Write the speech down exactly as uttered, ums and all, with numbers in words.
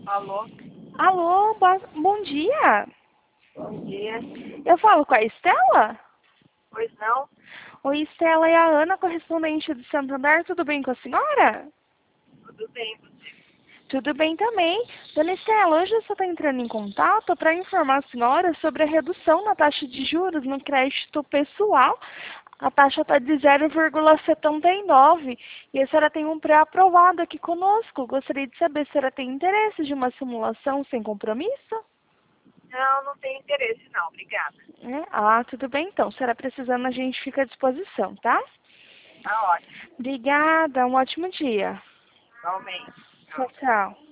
Alô? Alô, bo- bom dia. Bom dia. Eu falo com a Estela? Pois não? Oi, Estela, é a Ana, correspondente do Santander. Tudo bem com a senhora? Tudo bem, você? Tudo bem também. Dona Estela, hoje você está entrando em contato para informar a senhora sobre a redução na taxa de juros no crédito pessoal. A taxa está de zero vírgula setenta e nove e a senhora tem um pré-aprovado aqui conosco. Gostaria de saber se a senhora tem interesse de uma simulação sem compromisso? Não, não tenho interesse não, obrigada. É? Ah, tudo bem então. Se a senhora precisando, a gente fica à disposição, tá? Tá ótimo. Obrigada, um ótimo dia. Igualmente. Tchau, Tchau. tchau.